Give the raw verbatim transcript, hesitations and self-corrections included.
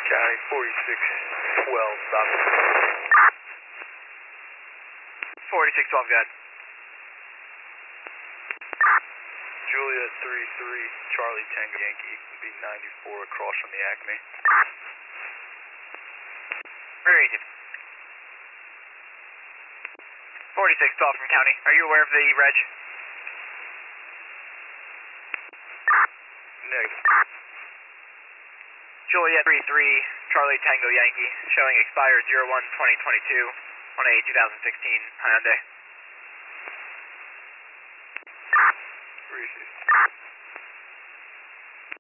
County forty-six twelve, stop. forty-six twelve, got. Juliet three three, Charlie Tango Yankee, B ninety-four across from the Acme. Very easy. forty-six twelve from County. Are you aware of the reg? Negative. Juliet three three, Charlie Tango Yankee, showing expired zero one twenty twenty-two on a two thousand sixteen Hyundai. Appreciate it.